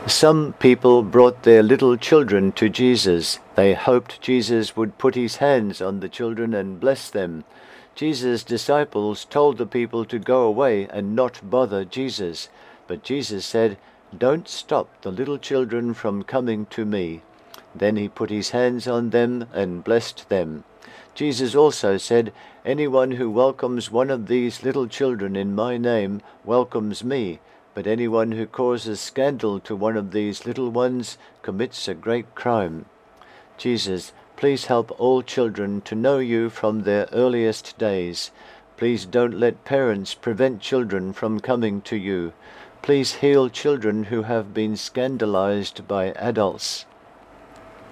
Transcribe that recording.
Some people brought their little children to Jesus. They hoped Jesus would put his hands on the children and bless them. Jesus' disciples told the people to go away and not bother Jesus. But Jesus said, "Don't stop the little children from coming to me." Then he put his hands on them and blessed them. Jesus also said, "Anyone who welcomes one of these little children in my name welcomes me. But anyone who causes scandal to one of these little ones commits a great crime." Jesus, please help all children to know you from their earliest days. Please don't let parents prevent children from coming to you. Please heal children who have been scandalized by adults.